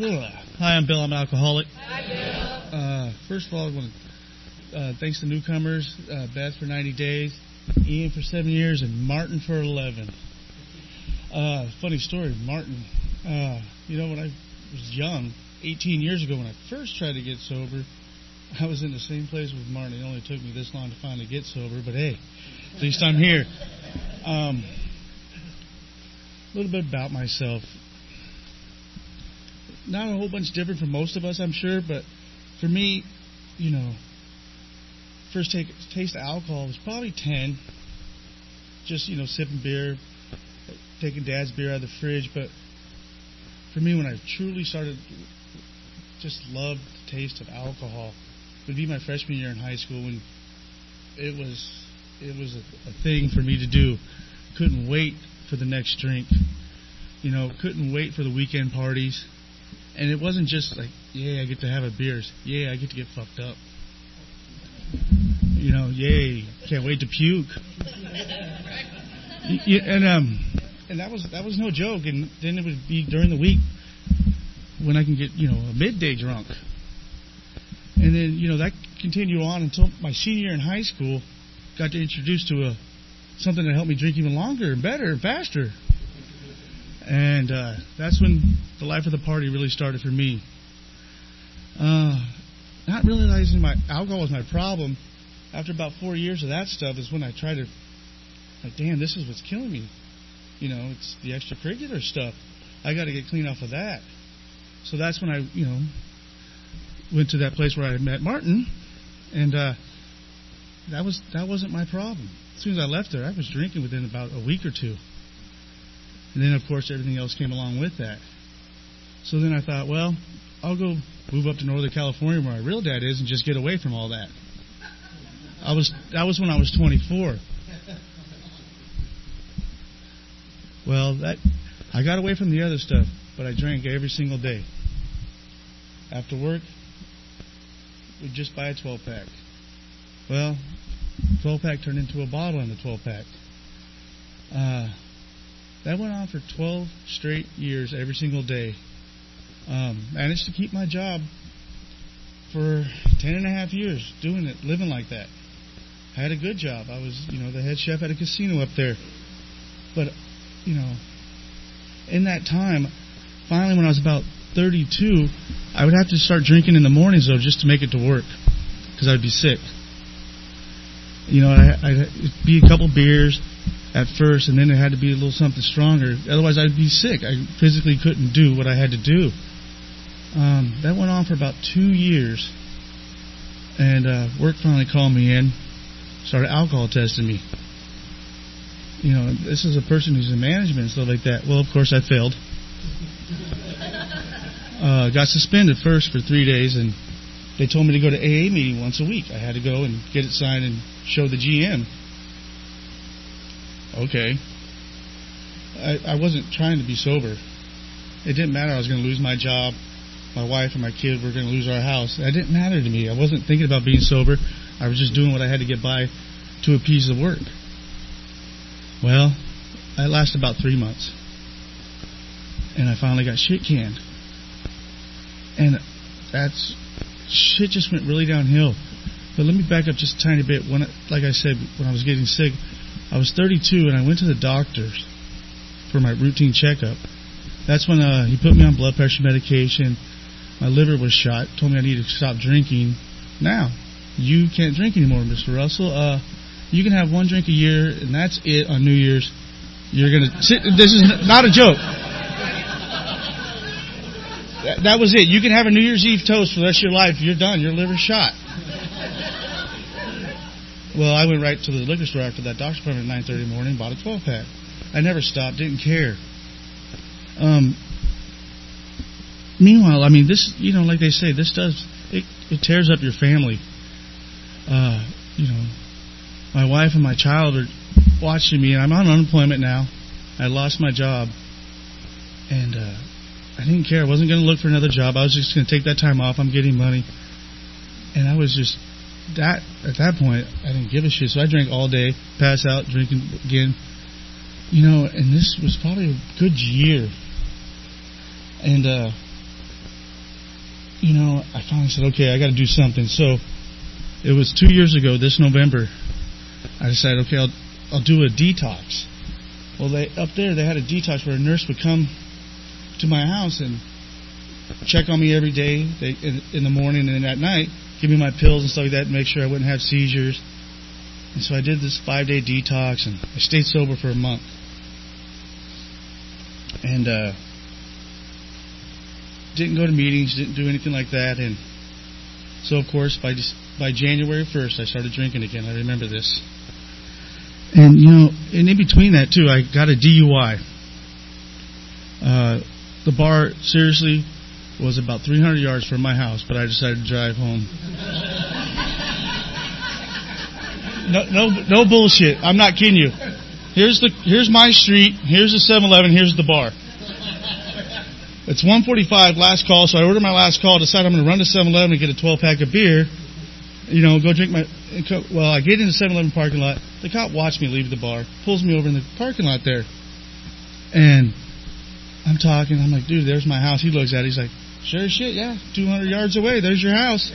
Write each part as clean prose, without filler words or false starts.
Hi, I'm Bill. I'm an alcoholic. Hi, Bill. First of all, I want to thanks to newcomers, Beth for 90 days, Ian for 7 years, and Martin for 11. Funny story, Martin. When I was young, 18 years ago, when I first tried to get sober, I was in the same place with Martin. It only took me this long to finally get sober, but hey, at least I'm here. A little bit about myself. Not a whole bunch different from most of us, I'm sure, but for me, first taste of alcohol was probably 10. Just, sipping beer, taking Dad's beer out of the fridge. But for me, when I truly started, just loved the taste of alcohol, would be my freshman year in high school when it was a thing for me to do. Couldn't wait for the next drink. Couldn't wait for the weekend parties. And it wasn't just like, I get to have a beer. I get to get fucked up. Yay, can't wait to puke. And that was no joke. And then it would be during the week when I can get, a midday drunk. And then, that continued on until my senior year in high school. Got to introduce to something that helped me drink even longer and better and faster. And that's when the life of the party really started for me. Not realizing my alcohol was my problem, after about 4 years of that stuff is when I tried to, damn, this is what's killing me. It's the extracurricular stuff. I got to get clean off of that. So that's when I, went to that place where I had met Martin, and that wasn't my problem. As soon as I left there, I was drinking within about a week or two. And then, of course, everything else came along with that. So then I thought, well, I'll go move up to Northern California where my real dad is and just get away from all that. That was when I was 24. Well, I got away from the other stuff, but I drank every single day. After work, we'd just buy a 12-pack. Well, 12-pack turned into a bottle in the 12-pack. That went on for 12 straight years, every single day. Managed to keep my job for 10 and a half years, doing it, living like that. I had a good job. I was, the head chef at a casino up there. But, in that time, finally when I was about 32, I would have to start drinking in the mornings, though, just to make it to work, because I would be sick. I'd be a couple beers at first, and then it had to be a little something stronger. Otherwise, I'd be sick. I physically couldn't do what I had to do. That went on for about 2 years, and work finally called me in, started alcohol testing me. This is a person who's in management and stuff like that. Well, of course, I failed. Got suspended first for 3 days, and they told me to go to AA meeting once a week. I had to go and get it signed and show the GM. Okay. I wasn't trying to be sober. It didn't matter. I was going to lose my job. My wife and my kid were going to lose our house. That didn't matter to me. I wasn't thinking about being sober. I was just doing what I had to get by to appease the work. Well, that lasted about 3 months. And I finally got shit canned. And shit just went really downhill. But let me back up just a tiny bit. Like I said, when I was getting sick, I was 32, and I went to the doctor's for my routine checkup. That's when he put me on blood pressure medication. My liver was shot. Told me I needed to stop drinking. Now, you can't drink anymore, Mr. Russell. You can have one drink a year, and that's it on New Year's. You're going to sit. This is not a joke. That was it. You can have a New Year's Eve toast for the rest of your life. You're done. Your liver's shot. Well, I went right to the liquor store after that doctor's appointment at 9:30 in the morning, bought a 12-pack. I never stopped, didn't care. Meanwhile, this, like they say, this it tears up your family. My wife and my child are watching me, and I'm on unemployment now. I lost my job, and I didn't care. I wasn't going to look for another job. I was just going to take that time off. I'm getting money, and I was just at that point, I didn't give a shit. So I drank all day, pass out, drinking again. And this was probably a good year. And I finally said, okay, I got to do something. So it was 2 years ago, this November, I decided, okay, I'll do a detox. Well, up there they had a detox where a nurse would come to my house and check on me every day in the morning, and then at night give me my pills and stuff like that to make sure I wouldn't have seizures. And so I did this 5-day detox, and I stayed sober for a month. And didn't go to meetings, didn't do anything like that. And so, of course, by January 1st, I started drinking again. I remember this. And, and in between that, too, I got a DUI. The bar, seriously, was about 300 yards from my house, but I decided to drive home. No bullshit. I'm not kidding you. Here's my street. Here's the 7-Eleven. Here's the bar. It's 1:45, last call. So I ordered my last call. Decide I'm going to run to 7-Eleven and get a 12-pack of beer. Go drink my. Well, I get in the 7-Eleven parking lot. The cop watched me leave the bar, pulls me over in the parking lot there, and I'm talking. I'm like, dude, there's my house. He looks at it. He's like, sure as shit, yeah, 200 yards away. There's your house.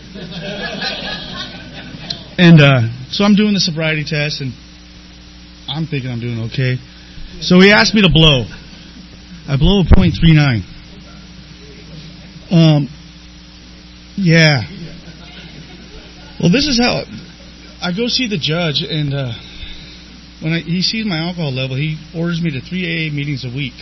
And so I'm doing the sobriety test, and I'm thinking I'm doing okay. So he asked me to blow. I blow a .39. Yeah. Well, this is how I go see the judge, and when he sees my alcohol level, he orders me to 3 AA meetings a week.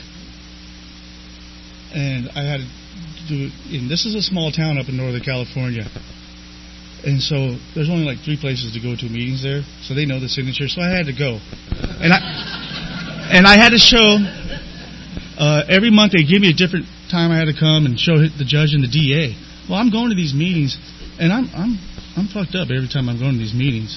And I had to do it. And this is a small town up in Northern California. And so there's only like 3 places to go to meetings there, so they know the signature. So I had to go, and I had to show. Every month they give me a different time I had to come and show the judge and the DA. Well, I'm going to these meetings, and I'm fucked up every time I'm going to these meetings,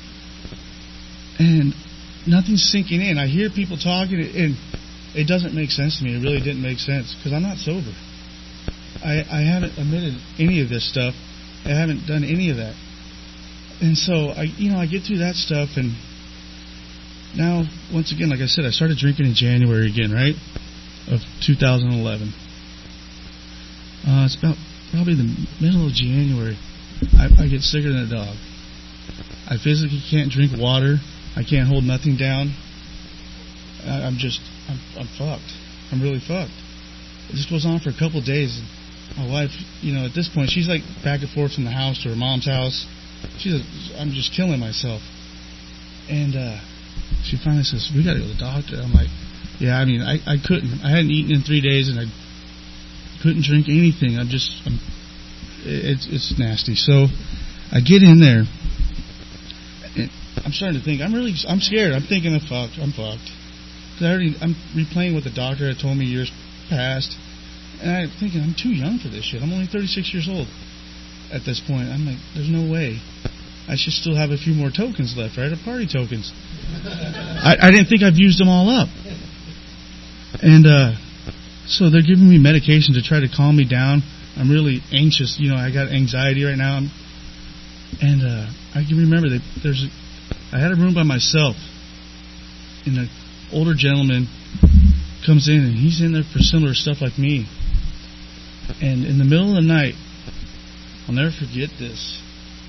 and nothing's sinking in. I hear people talking, and it doesn't make sense to me. It really didn't make sense because I'm not sober. I haven't admitted any of this stuff. I haven't done any of that. And so, I get through that stuff, and now, once again, like I said, I started drinking in January again, right, of 2011. It's about probably the middle of January. I get sicker than a dog. I physically can't drink water. I can't hold nothing down. I'm fucked. I'm really fucked. It just goes on for a couple of days. My wife, at this point, she's like back and forth from the house to her mom's house. I'm just killing myself. And she finally says, we got to go to the doctor. I'm like, yeah, I couldn't. I hadn't eaten in 3 days, and I couldn't drink anything. It's nasty. So I get in there, and I'm starting to think, I'm scared. I'm thinking I'm fucked. I'm replaying what the doctor had told me years past. And I'm thinking, I'm too young for this shit. I'm only 36 years old at this point. I'm like, there's no way. I should still have a few more tokens left, right? Or party tokens. I didn't think I've used them all up. And so they're giving me medication to try to calm me down. I'm really anxious. I got anxiety right now. And I can remember I had a room by myself. And an older gentleman comes in, and he's in there for similar stuff like me. And in the middle of the night, I'll never forget this.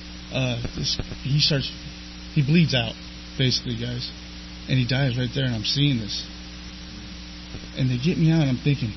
He bleeds out, basically, guys. And he dies right there, and I'm seeing this. And they get me out, and I'm thinking,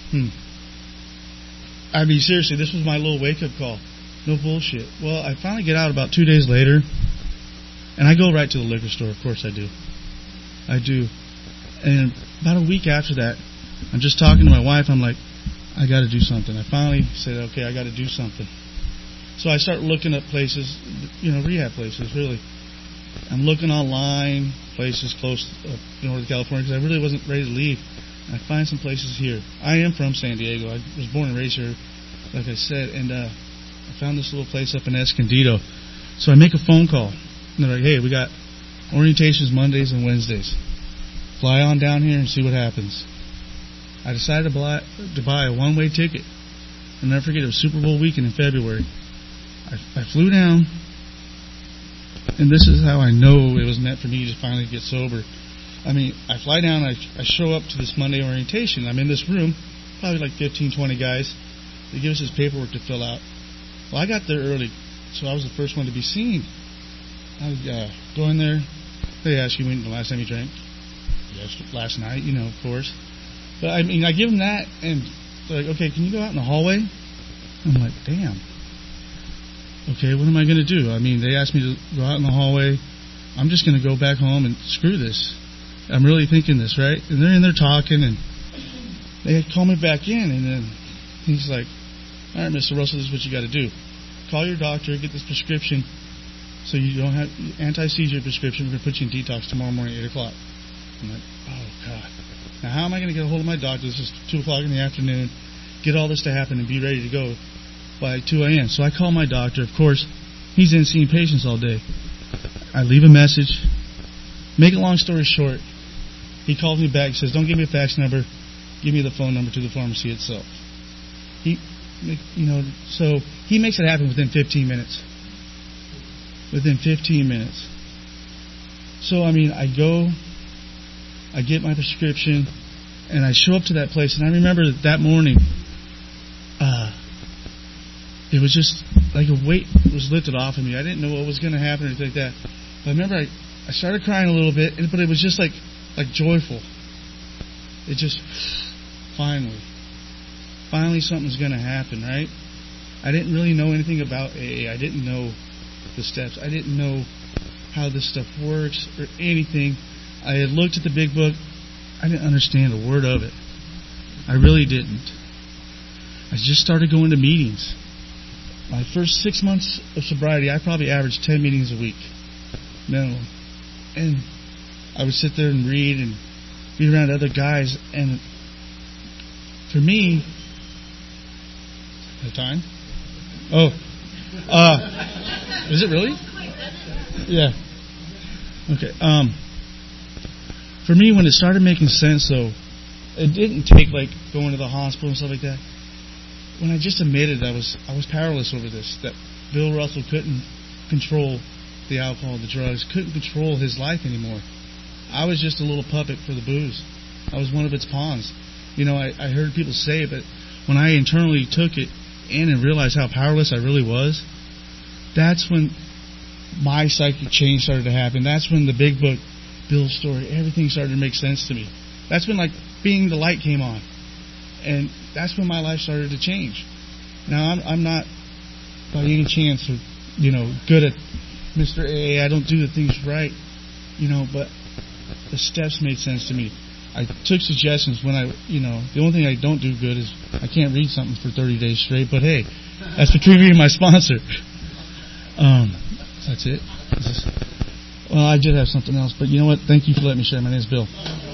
seriously, this was my little wake-up call. No bullshit. Well, I finally get out about 2 days later, and I go right to the liquor store. Of course I do. I do. And about a week after that, I'm just talking to my wife. I'm like, I got to do something. I finally said, okay, I got to do something. So I start looking at places, rehab places, really. I'm looking online, places close to Northern California, because I really wasn't ready to leave. And I find some places here. I am from San Diego. I was born and raised here, like I said. And I found this little place up in Escondido. So I make a phone call. And they're like, hey, we got orientations Mondays and Wednesdays. Fly on down here and see what happens. I decided to buy a one-way ticket. I'll never forget, it was Super Bowl weekend in February. I flew down, and this is how I know it was meant for me to finally get sober. I fly down, I show up to this Monday orientation. I'm in this room, probably like 15, 20 guys. They give us this paperwork to fill out. Well, I got there early, so I was the first one to be seen. I would go in there. They ask you when the last time you drank. Yes, last night, of course. But I mean, I give them that, and they're like, okay, can you go out in the hallway? I'm like, damn. Okay, what am I going to do? I mean, they asked me to go out in the hallway. I'm just going to go back home and screw this. I'm really thinking this, right? And they're in there talking, and they call me back in, and then he's like, all right, Mr. Russell, this is what you got to do. Call your doctor, get this prescription, so you don't have anti-seizure prescription. We're going to put you in detox tomorrow morning at 8 o'clock. I'm like, oh, God. Now, how am I going to get a hold of my doctor? This is 2 o'clock in the afternoon, get all this to happen and be ready to go by 2 a.m. So I call my doctor. Of course, he's in seeing patients all day. I leave a message. Make a long story short, he calls me back and says, don't give me a fax number. Give me the phone number to the pharmacy itself. So he makes it happen within 15 minutes. Within 15 minutes. So, I mean, I go, I get my prescription, and I show up to that place, and I remember that morning, it was just like a weight was lifted off of me. I didn't know what was going to happen or anything like that. But I remember I started crying a little bit, but it was just like joyful. It just, finally something's going to happen, right? I didn't really know anything about AA. I didn't know the steps. I didn't know how this stuff works or anything. I had looked at the big book. I didn't understand a word of it. I really didn't. I just started going to meetings. My first 6 months of sobriety, I probably averaged 10 meetings a week, minimum. And I would sit there and read and be around other guys. And for me, the time? Oh, is it really? Yeah. Okay. For me, when it started making sense, though, it didn't take like going to the hospital and stuff like that. When I just admitted I was powerless over this, that Bill Russell couldn't control the alcohol, the drugs, couldn't control his life anymore. I was just a little puppet for the booze. I was one of its pawns. I heard people say it, but when I internally took it in and realized how powerless I really was, that's when my psychic change started to happen. That's when the big book, Bill's story, everything started to make sense to me. That's when being the light came on. And that's when my life started to change. Now, I'm not by any chance good at Mr. AA. I don't do the things right, but the steps made sense to me. I took suggestions when the only thing I don't do good is I can't read something for 30 days straight, but hey, that's between me and my sponsor. That's it. Well, I did have something else, but you know what? Thank you for letting me share. My name is Bill.